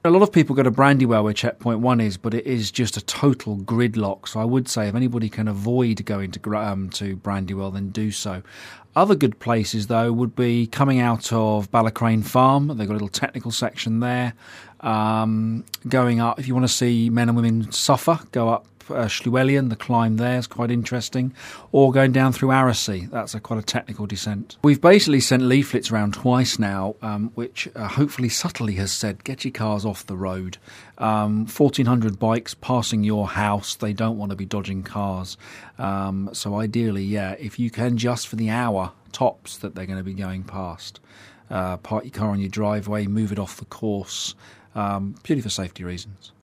A lot of people go to Brandywell where checkpoint 1 is, but it is just a total gridlock. So I would say if anybody can avoid going to Brandywell, then do so. Other good places, though, would be coming out of Ballacrane Farm. They've got a little technical section there. Going up, if you want to see men and women suffer, go up Llywelyn, the climb there is quite interesting, or going down through Aracy. That's quite a technical descent. We've basically sent leaflets around twice now, which hopefully subtly has said, get your cars off the road. 1,400 bikes passing your house, they don't want to be dodging cars. So ideally, if you can, just for the hour tops that they're going to be going past, park your car on your driveway, move it off the course, purely for safety reasons.